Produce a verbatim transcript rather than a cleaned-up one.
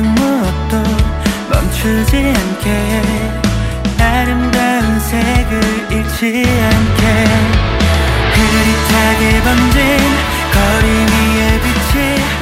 무엇도 멈추지 않게 아름다운 색을 잃지 않게 흐릿하게 번진 거리 위의 빛이